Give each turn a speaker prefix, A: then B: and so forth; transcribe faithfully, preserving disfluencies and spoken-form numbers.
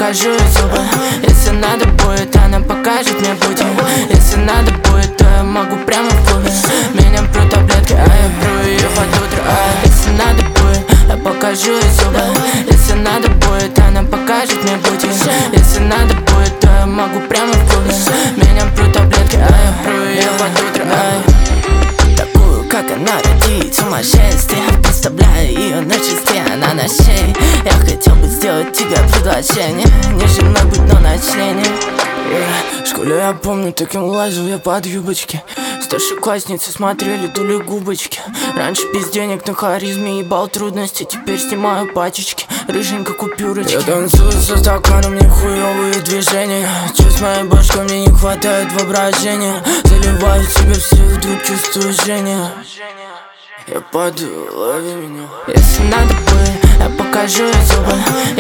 A: покажу ей зубы. Если надо будет, она покажет мне путь. Если надо будет, то я могу прямо в клубе. Меня прут таблетки, а я пру ее под утро. А если надо будет, я покажу ей зубы. Если надо будет, она покажет мне путь. Если надо будет, то я могу прямо в клубе. Меня прут таблетки, а я пру ее под утро. Такую, как она, родит сумасшествие. Представляю ее на чисте, она на шее. Я хотел бы сделать тебе предложение, не женой быть, но на члене. Yeah. В школе я помню, таким лазил я под юбочки. Старшеклассницы смотрели, дули губочки. Раньше без денег на харизме ебал трудности. Теперь снимаю пачечки, рыженько купюрочки. Я танцую со стаканом, мне хуёвые движения. Чуть моей башкой мне не хватает воображения. Заливаю в себя все, вдруг чувствую жжение. Я падаю, лови меня. Если надо будет, я покажу ей зубы.